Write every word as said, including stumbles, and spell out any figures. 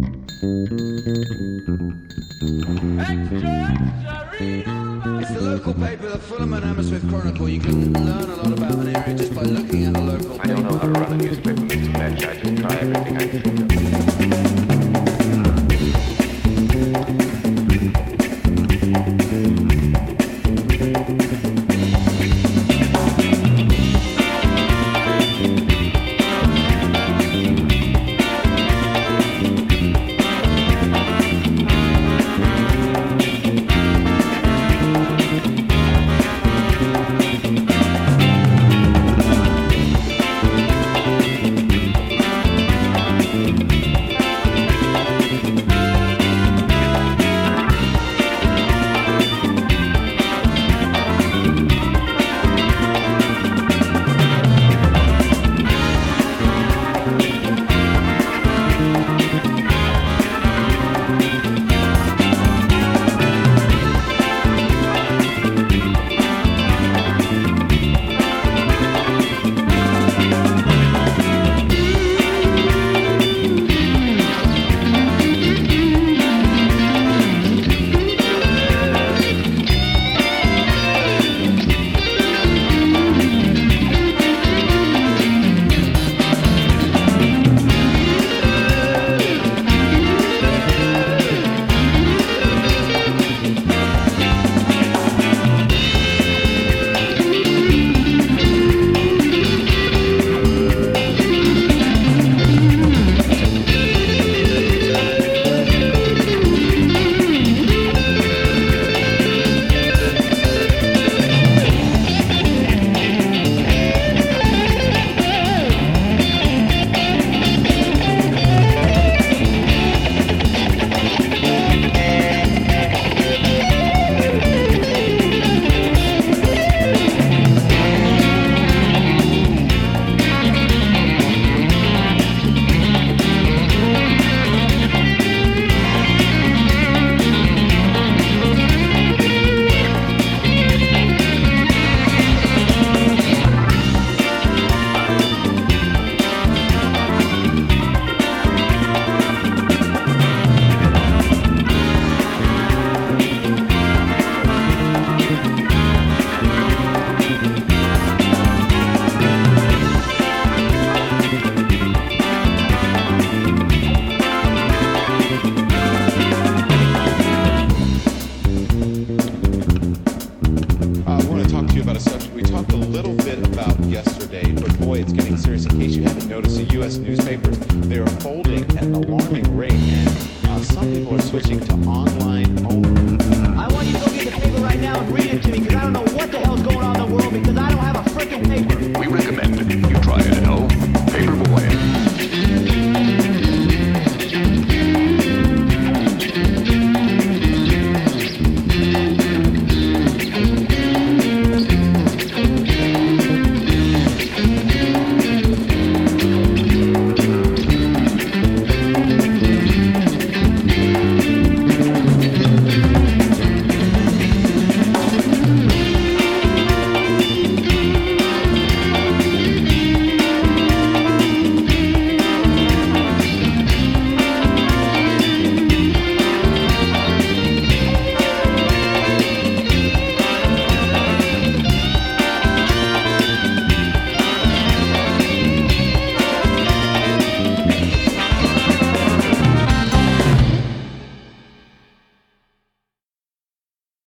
It's the local paper, the Fulham and Hammersmith Chronicle. You can learn a lot about an area just by looking at the local paper. I don't know how to run a newspaper, Mister Fletch. I just try everything I can think switching to online only. I want you to go get the paper right now and read it to me, because I don't know what the hell's going on in the world, because I don't have a freaking paper.